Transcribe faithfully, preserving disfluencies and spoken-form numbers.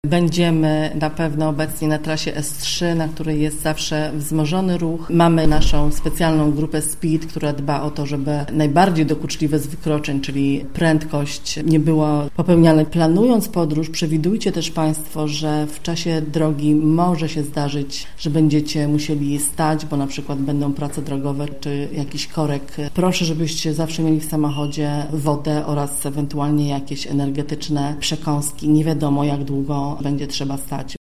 Będziemy na pewno obecni na trasie S trzy, na której jest zawsze wzmożony ruch. Mamy naszą specjalną grupę Speed, która dba o to, żeby najbardziej dokuczliwe z wykroczeń, czyli prędkość, nie było popełniane. Planując podróż, przewidujcie też Państwo, że w czasie drogi może się zdarzyć, że będziecie musieli stać, bo na przykład będą prace drogowe czy jakiś korek. Proszę, żebyście zawsze mieli w samochodzie wodę oraz ewentualnie jakieś energetyczne przekąski. Nie wiadomo, jak długo będzie trzeba stać.